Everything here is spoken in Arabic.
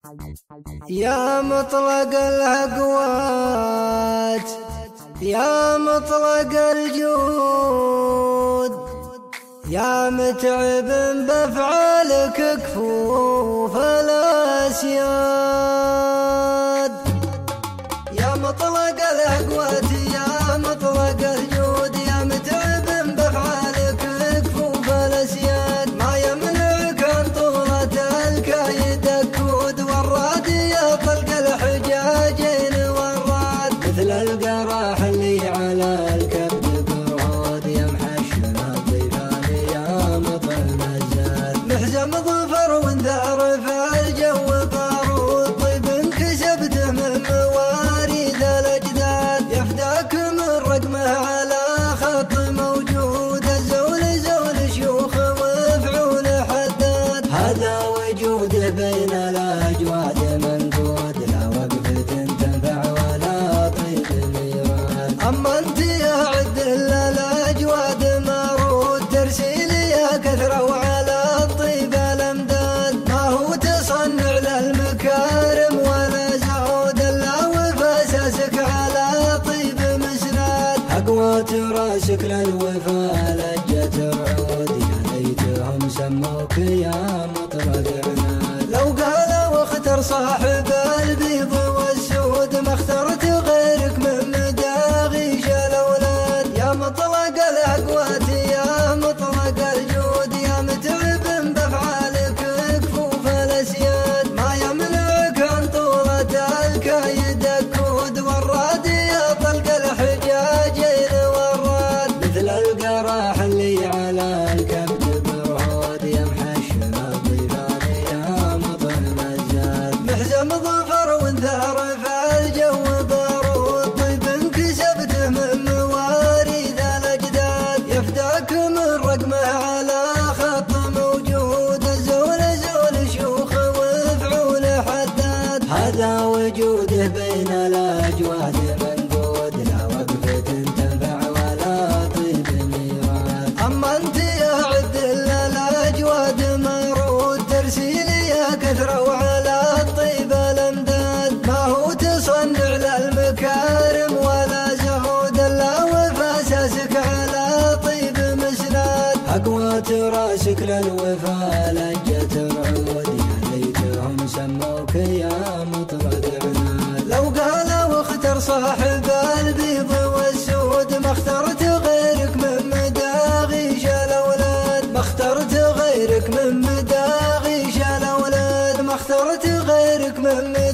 يا مطلق الأقوات يا مطلق الجود يا متعب بأفعالك كفوف الأسياد. يا مطلق الأقوات يا مطلق الجود يا متعب بأفعالك كفوف الأسياد. ما يمنعك عن طولة الكايد الكود والراد يا طلق الحجاجين والراد. مثل القراح اللي على الكبد برهود يا محشم الضيفان يا مطعم الزاد. محزم ظفر وانذار في الجو بارود طيب انكسبته من مواريث الأجداد. يفداك من رقمه على خط موجود الزول زول شيوخ وفعول حداد. هذا وجوده بين الأجواد منقود لا وقفة تنفع ولا طيب ميراد. أما انت يا عد الأجواد مارود ترسيلي يا كثرة وعلى الطيب الأمداد. ما هو تصنع للمكارم ولا زعود الا وفا اساسك على طيب مسناد. أقوات راسك للوفا لجت رعود يا ليتهم سموك يا مطرد عناد. لو قال واختر صاحب البيض والسود ما اخترت غيرك من مداغيش الأولاد. يا مطلق الأقوات يا مطلق الجود يا متعب بأفعالك كفوف الأسياد. ما يمنعك عن طولة الكايد الكود والراد يا طلق الحجاجين والراد. مثل القراح اللي على الكبد برهود يا محشم الضيفان يا مطعم الزاد. محزم ظفر وانثار في الجو بارود طيب انكسبته من مواريث الأجداد. يفداك من رقمه على خط موجود الزول زول شيوخ وفعول حداد. هذا وجوده بين الأجواد منقود لا وقفة تنفع ولا طيب ميراد. أما انت يا عد الأجواد مرود ترسيلي يا كثرة وعلى الطيب الأمداد. ما هو تصنع للمكارم ولا زهود الا وفا اساسك على طيب مسناد. أقوات راسك للوفا لجت رعود يا ليتهم سموك يا مطرد عناد. لو قال واختر صاحب البيض والسود ما اخترت غيرك من مداغيش الأولاد. ما اخترت غيرك من مداغيش الأولاد. ما اخترت غيرك من